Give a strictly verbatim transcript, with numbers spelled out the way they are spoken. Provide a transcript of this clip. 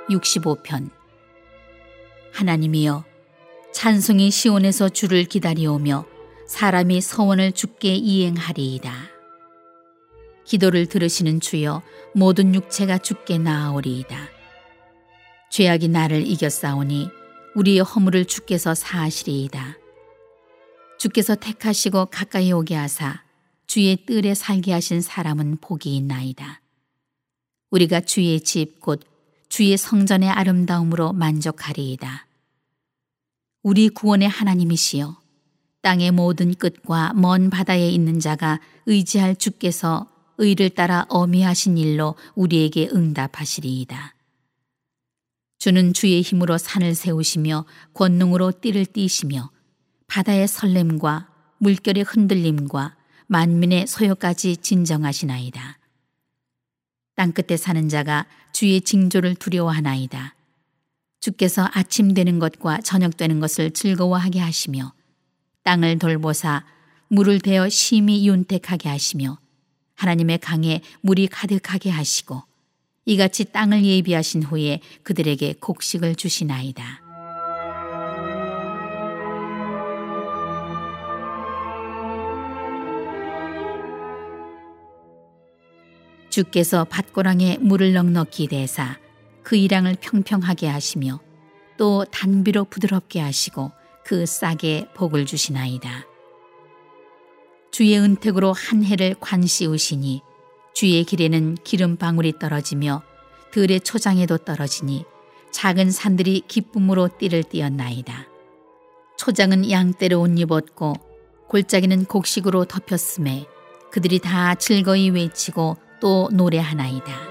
육십오 편. 하나님이여, 찬송이 시온에서 주를 기다리오며 사람이 서원을 주께 이행하리이다. 기도를 들으시는 주여, 모든 육체가 주께 나아오리이다. 죄악이 나를 이겼사오니 우리의 허물을 주께서 사하시리이다. 주께서 택하시고 가까이 오게 하사 주의 뜰에 살게 하신 사람은 복이 있나이다. 우리가 주의 집 곧 주의 성전의 아름다움으로 만족하리이다. 우리 구원의 하나님이시여, 땅의 모든 끝과 먼 바다에 있는 자가 의지할 주께서 의를 따라 어미하신 일로 우리에게 응답하시리이다. 주는 주의 힘으로 산을 세우시며 권능으로 띠를 띠시며 바다의 설렘과 물결의 흔들림과 만민의 소요까지 진정하시나이다. 땅끝에 사는 자가 주의 징조를 두려워하나이다. 주께서 아침 되는 것과 저녁 되는 것을 즐거워하게 하시며 땅을 돌보사 물을 대어 심히 윤택하게 하시며 하나님의 강에 물이 가득하게 하시고 이같이 땅을 예비하신 후에 그들에게 곡식을 주시나이다. 주께서 밭고랑에 물을 넉넉히 대사 그 이랑을 평평하게 하시며 또 단비로 부드럽게 하시고 그 싹에 복을 주시나이다. 주의 은택으로 한 해를 관씌우시니 주의 길에는 기름방울이 떨어지며 들의 초장에도 떨어지니 작은 산들이 기쁨으로 띠를 띠었나이다. 초장은 양떼로 옷 입었고 골짜기는 곡식으로 덮였음에 그들이 다 즐거이 외치고 또 노래하나이다.